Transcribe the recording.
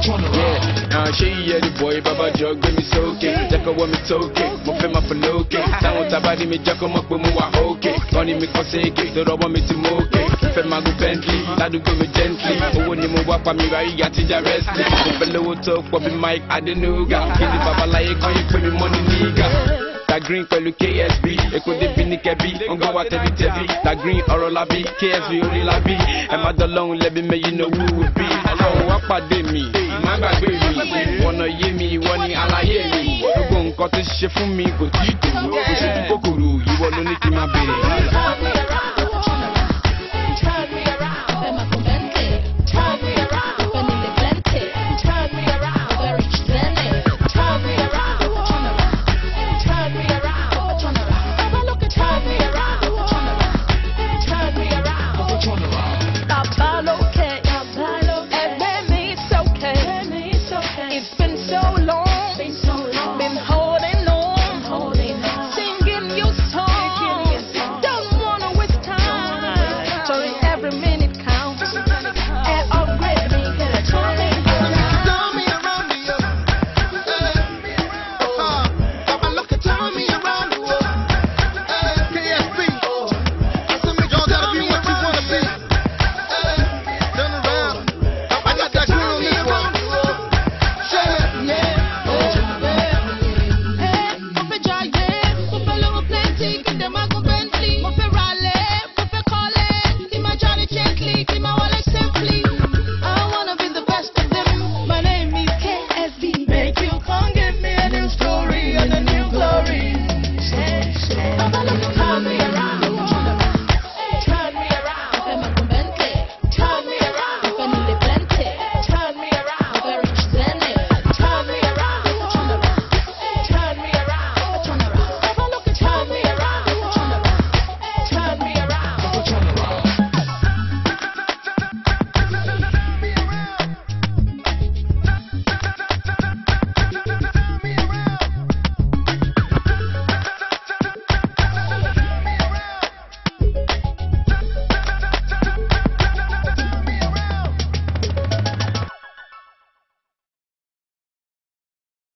Yeah, she yeah the boy, Baba Jog, give me so okay. Jack want me toke, mo fe ma for no okay. Now tabadi me jack mo pe mo wa okay. Money me ko say get the rubber me to moke. Fe ma go Bentley, that do go me gently. Owo ni mo wa pa mi right ya ti ja rest. Fe lowo talk for me mic, I don't know ga. Kill the baba like kan you pay me money nigga. That green pẹ̀lú KSB, Eko de bi ni kẹbi, on go wa tẹbi tẹbi. That green ọ̀rọ̀ labi, KSB orí labi. Ẹ má dọ̀lọ́hun lẹ́bi mẹ́ you know who would be. Ọlọ́run wá pàdé mi, má gbàgbé mi. Wọ̀nà yé mi, ìwọ ni àlàyé mi. Gbogbo nǹkan tó ṣe fún mi kò tí ì tó. Kò ṣojú kòkòrò, ìwọ ló ní kí n má bèrè.